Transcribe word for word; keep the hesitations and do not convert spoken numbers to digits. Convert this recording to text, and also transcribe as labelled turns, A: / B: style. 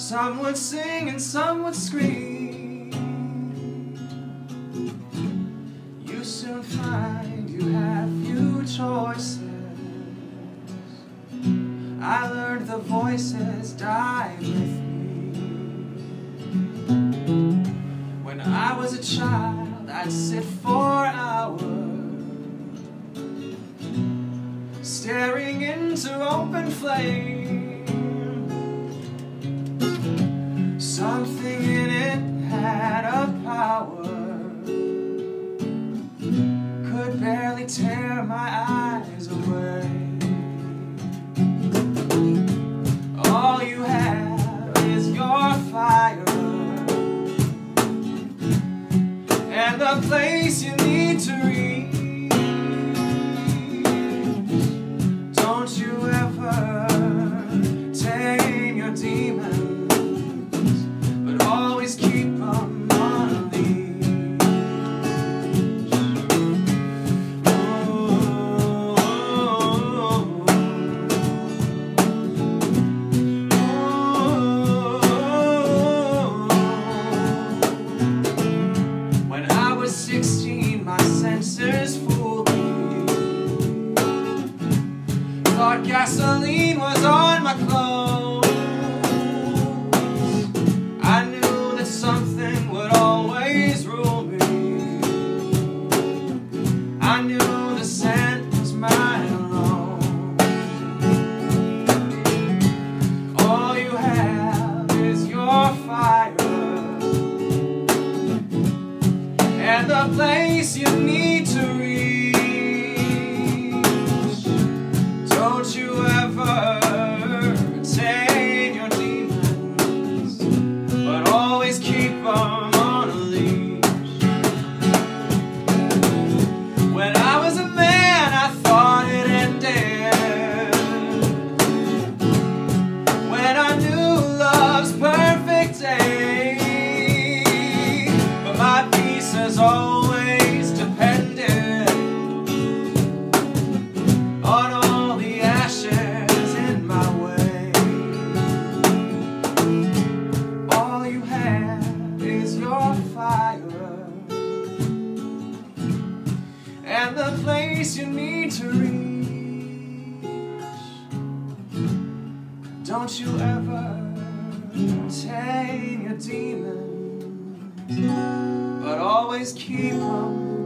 A: Some would sing and some would scream. You soon find you have few choices. I learned the voices died with me. When I was a child, I'd sit for hours staring into open flame. Something in it had a power, could barely tear my eyes away. All you have is your fire and the place you need to reach. Don't you ever tame your demons, but always keep them on a leash. Oh, oh, oh. When I was sixteen, my senses fooled me. Thought gasoline was on my clothes. I knew that something would always rule me. I knew the scent was mine alone. All you have is your fire and the place you need to reach. Don't you ever tame your demons, but always keep them on a leash. When I was a man, I thought it ended. When I knew love's perfect day, but my peace has always depended on all the ashes in my way. All you have is your fire and the place you need to reach. Don't you ever tame your demons, but always keep them